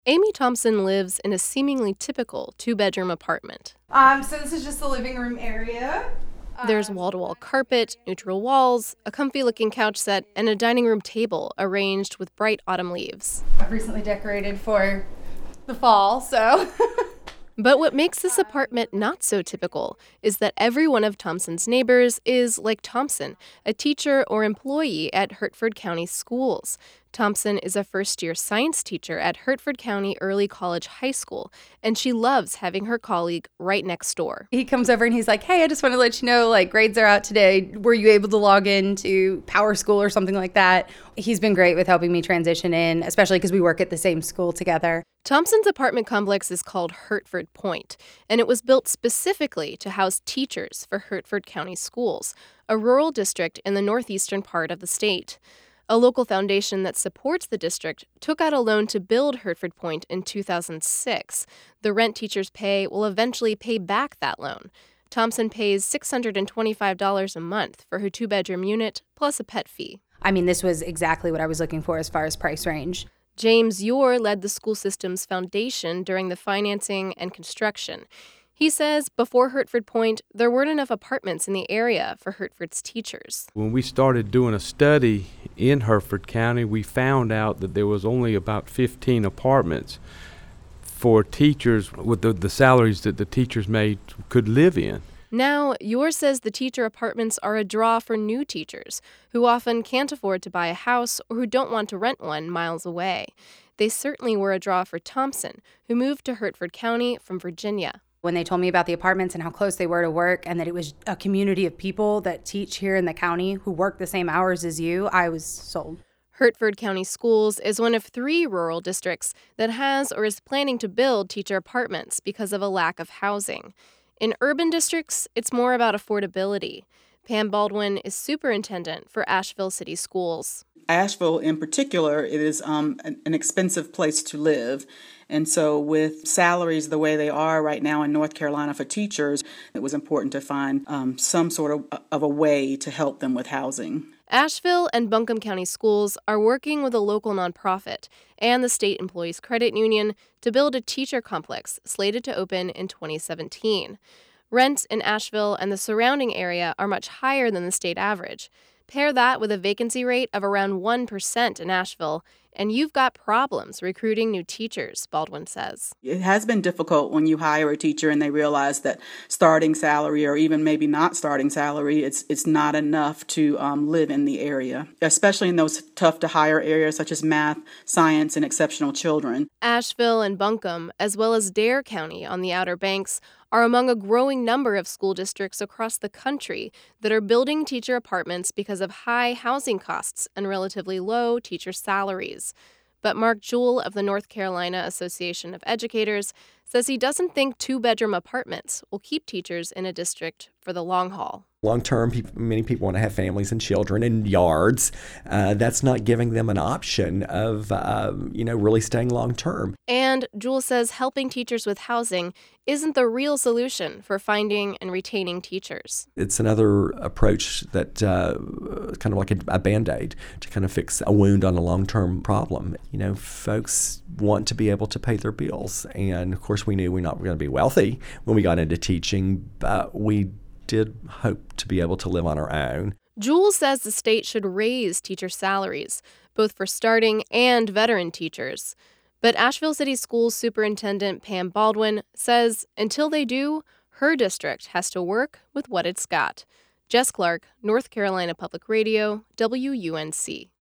Amy Thompson lives in a seemingly typical two-bedroom apartment. So this is just the living room area. There's wall-to-wall carpet, neutral walls, a comfy-looking couch set, and a dining room table arranged with bright autumn leaves. I've recently decorated for the fall, so. But what makes this apartment not so typical is that every one of Thompson's neighbors is, like Thompson, a teacher or employee at Hertford County Schools. Thompson is a first-year science teacher at Hertford County Early College High School, and she loves having her colleague right next door. He comes over and he's like, hey, I just want to let you know, grades are out today. Were you able to log into Power School or something like that? He's been great with helping me transition in, especially because we work at the same school together. Thompson's apartment complex is called Hertford Point, and it was built specifically to house teachers for Hertford County Schools, a rural district in the northeastern part of the state. A local foundation that supports the district took out a loan to build Hertford Point in 2006. The rent teachers pay will eventually pay back that loan. Thompson pays $625 a month for her two-bedroom unit, plus a pet fee. I mean, this was exactly what I was looking for as far as price range. James Ure led the school system's foundation during the financing and construction. He says before Hertford Point, there weren't enough apartments in the area for Hertford's teachers. When we started doing a study in Hertford County, we found out that there was only about 15 apartments for teachers with the salaries that the teachers could live in. Now, Ure says the teacher apartments are a draw for new teachers who often can't afford to buy a house or who don't want to rent one miles away. They certainly were a draw for Thompson, who moved to Hertford County from Virginia. When they told me about the apartments and how close they were to work and that it was a community of people that teach here in the county who work the same hours as you, I was sold. Hertford County Schools is one of 3 rural districts that has or is planning to build teacher apartments because of a lack of housing. In urban districts, it's more about affordability. Pam Baldwin is superintendent for Asheville City Schools. Asheville in particular, it is an expensive place to live. And so with salaries the way they are right now in North Carolina for teachers, it was important to find some sort of a way to help them with housing. Asheville and Buncombe County Schools are working with a local nonprofit and the State Employees Credit Union to build a teacher complex slated to open in 2017. Rents in Asheville and the surrounding area are much higher than the state average. Pair that with a vacancy rate of around 1% in Asheville, and you've got problems recruiting new teachers, Baldwin says. It has been difficult when you hire a teacher and they realize that starting salary or even maybe not starting salary, it's not enough to live in the area, especially in those tough to hire areas such as math, science, and exceptional children. Asheville and Buncombe, as well as Dare County on the Outer Banks, are among a growing number of school districts across the country that are building teacher apartments because of high housing costs and relatively low teacher salaries. But Mark Jewell of the North Carolina Association of Educators says he doesn't think two-bedroom apartments will keep teachers in a district for the long haul. Long term, many people want to have families and children and yards. That's not giving them an option of, really staying long term. And Jewell says helping teachers with housing isn't the real solution for finding and retaining teachers. It's another approach that kind of like a Band-Aid to kind of fix a wound on a long-term problem. Folks want to be able to pay their bills. And of course, we knew we're not going to be wealthy when we got into teaching, but we did hope to be able to live on our own. Jewell says the state should raise teacher salaries, both for starting and veteran teachers. But Asheville City Schools Superintendent Pam Baldwin says until they do, her district has to work with what it's got. Jess Clark, North Carolina Public Radio, WUNC.